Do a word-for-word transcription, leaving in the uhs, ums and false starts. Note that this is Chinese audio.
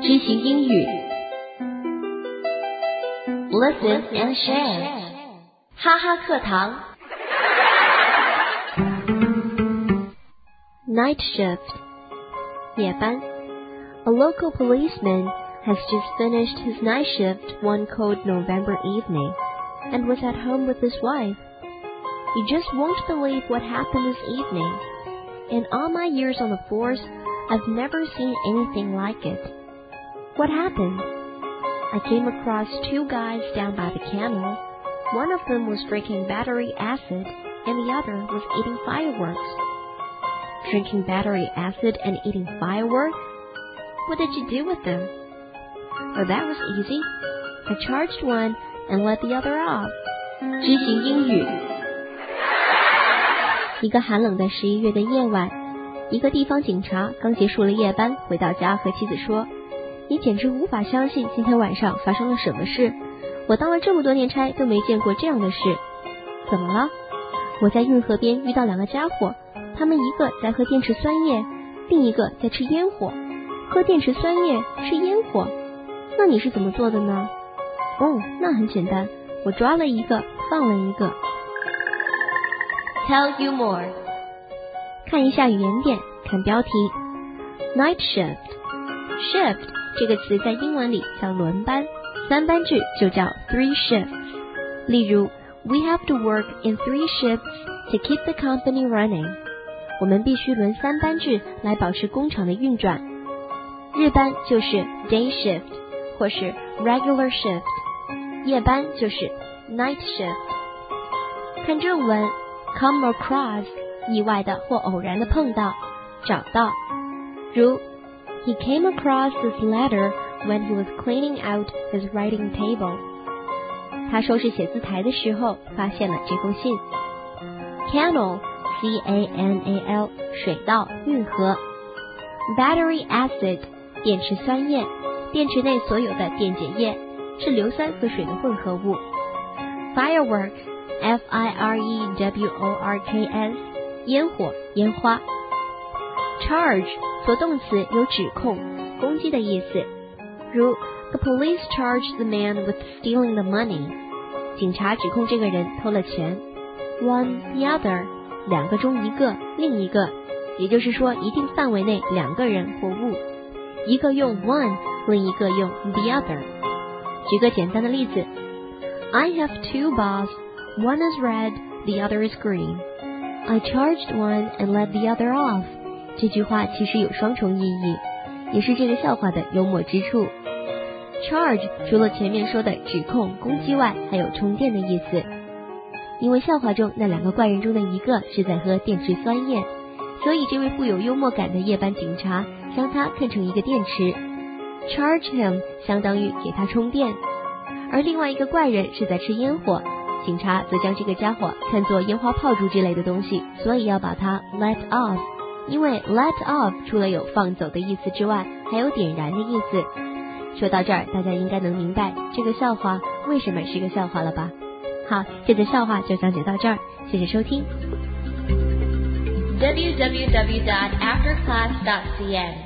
知行英语 Listen and share 哈哈课堂 Night shift 夜班 A local policeman has just finished his night shift one cold November evening and was at home with his wife. You just won't believe what happened this evening. In all my years on the force, I've never seen anything like it. What happened? I came across two guys down by the canal. One of them was drinking battery acid, and the other was eating fireworks. Drinking battery acid and eating fireworks? What did you do with them? Oh, that was easy. I charged one and let the other off. 知行英语一个寒冷的十一月的夜晚，一个地方警察刚结束了夜班，回到家和妻子说，你简直无法相信今天晚上发生了什么事，我当了这么多年差都没见过这样的事。怎么了？我在运河边遇到两个家伙，他们一个在喝电池酸液，另一个在吃烟火。喝电池酸液，吃烟火，那你是怎么做的呢？哦，那很简单，我抓了一个，放了一个。 Tell you more 看一下语言点，看标题 Night shift Shift 这个词在英文里叫轮班，三班制就叫 three shifts。 例如 We have to work in three shifts to keep the company running。 我们必须轮三班制来保持工厂的运转。日班就是 day shift 或是 regular shift， 夜班就是 night shift。 看正文 come across 意外的或偶然的碰到，找到，如He came across this letter when he was cleaning out his writing table. 他收拾写字台的时候发现了这封信。Canal, C A N A L 水道运河。Battery acid 电池酸液，电池内所有的电解液，是硫酸和水的混合物。Fireworks, F I R E W O R K S 烟火烟花。Charge 做动词有指控、攻击的意思，如 The police charged the man with stealing the money. 警察指控这个人偷了钱。One, the other 两个中一个，另一个，也就是说一定范围内两个人或物，一个用 one， 另一个用 the other。 举个简单的例子 I have two balls, one is red, the other is green. I charged one and let the other off.这句话其实有双重意义，也是这个笑话的幽默之处。Charge 除了前面说的指控、攻击外，还有充电的意思。因为笑话中那两个怪人中的一个是在喝电池酸液，所以这位富有幽默感的夜班警察将他看成一个电池。Charge him 相当于给他充电。而另外一个怪人是在吃烟火，警察则将这个家伙看作烟花炮竹之类的东西，所以要把它 let off。因为 let off 除了有放走的意思之外，还有点燃的意思。说到这儿，大家应该能明白这个笑话为什么是个笑话了吧？好，这则笑话就讲解到这儿，谢谢收听。 double-u double-u double-u dot after class dot c n